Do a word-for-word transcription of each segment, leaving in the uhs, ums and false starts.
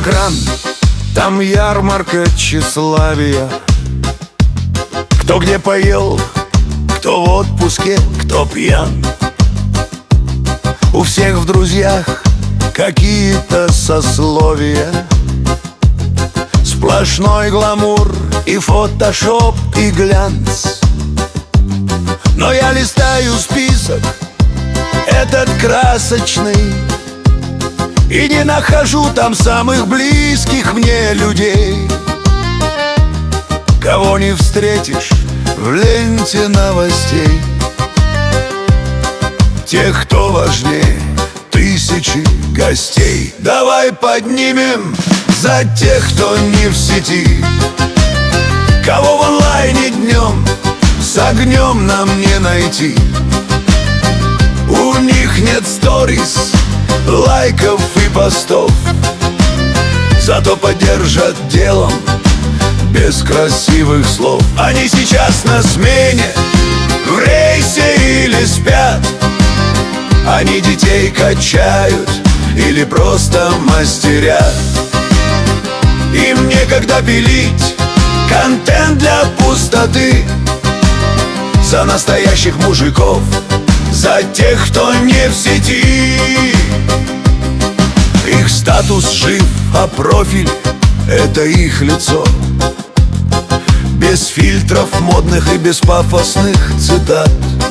экран, там ярмарка тщеславия. Кто где поел, кто в отпуске, кто пьян. У всех в друзьях какие-то сословия. Сплошной гламур и фотошоп, и глянц. Но я листаю список этот красочный и не нахожу там самых близких мне людей. Кого не встретишь в ленте новостей. Тех, кто важнее тысячи гостей. Давай поднимем за тех, кто не в сети. Кого в онлайне днем с огнем нам не найти. У них нет сторис, лайков и постов, зато поддержат делом без красивых слов. Они сейчас на смене, в рейсе или спят. Они детей качают или просто мастерят. Им некогда пилить контент для пустоты. За настоящих мужиков, за тех, кто не в сети. Их статус жив, а профиль — это их лицо. Без фильтров модных и без пафосных цитат.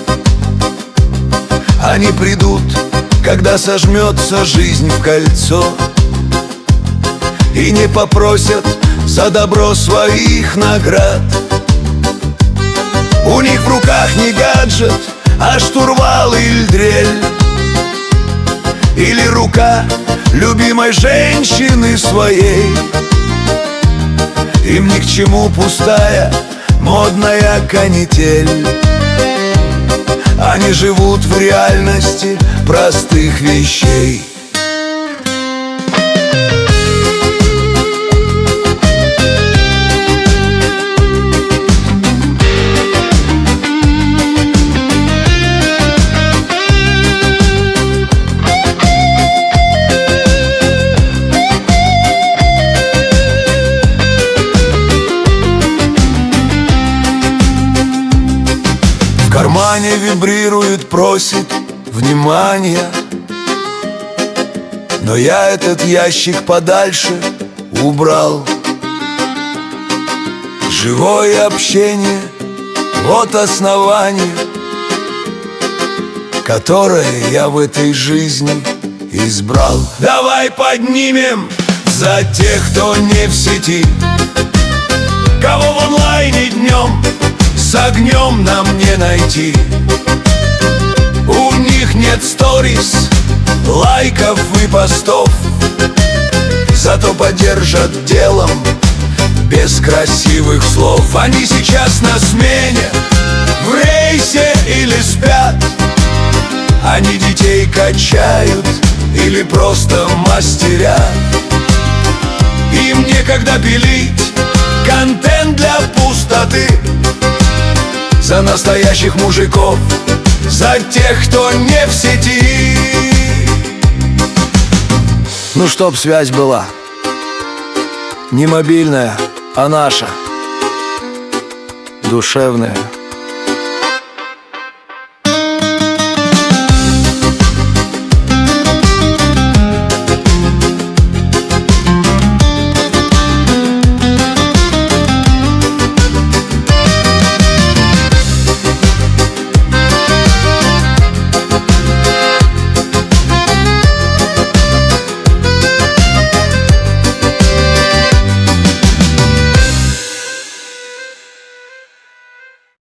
Они придут, когда сожмется жизнь в кольцо, и не попросят за добро своих наград. У них в руках не гаджет, а штурвал или дрель, или рука любимой женщины своей. Им ни к чему пустая модная канитель. Они живут в реальности простых вещей. В кармане вибрирует, просит внимания. Но я этот ящик подальше убрал. Живое общение — вот основание, которое я в этой жизни избрал. Давай поднимем за тех, кто не в сети. Кого в онлайне днем с огнем нам не найти. У них нет сторис, лайков и постов, зато поддержат делом без красивых слов. Они сейчас на смене, в рейсе или спят. Они детей качают или просто мастерят. Им некогда пилить контент для пустоты. За настоящих мужиков, за тех, кто не в сети. Ну, чтоб связь была не мобильная, а наша, душевная.